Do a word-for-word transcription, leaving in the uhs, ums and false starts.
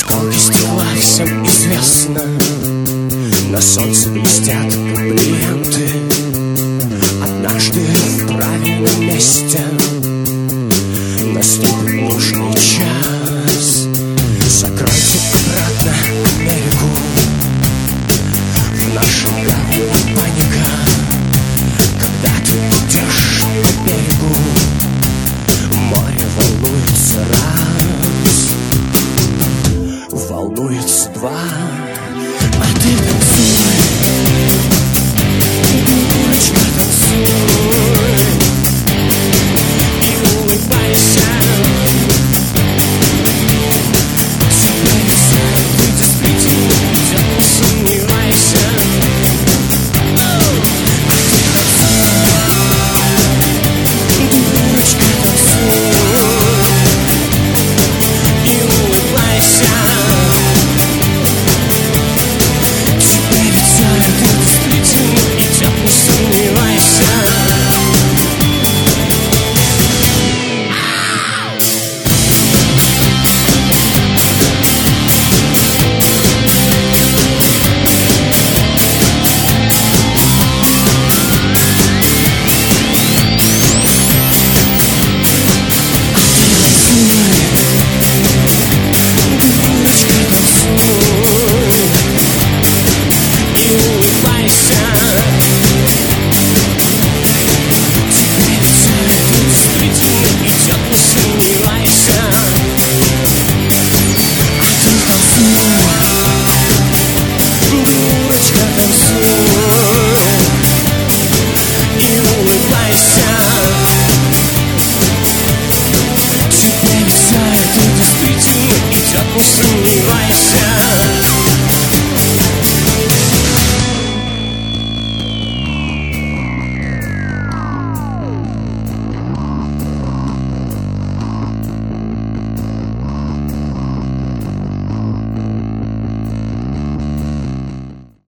Осколки стекла всем известно, на солнце блестят бриллианты. Однажды в правильном месте наступит нужный час. Закройте обратно Америку, в нашем гавне паника. Когда ты идешь по берегу, море волнуется раз, волнуется два, а ты танцуй, дурочка, танцуй и улыбайся. Тебя вязает, ты действительно идет, не сомневайся. А ты танцуй, дурочка, танцуй и улыбайся. Тебя вязает, ты действительно идет, не сомневайся. Ты действительно идет, не сомневайся.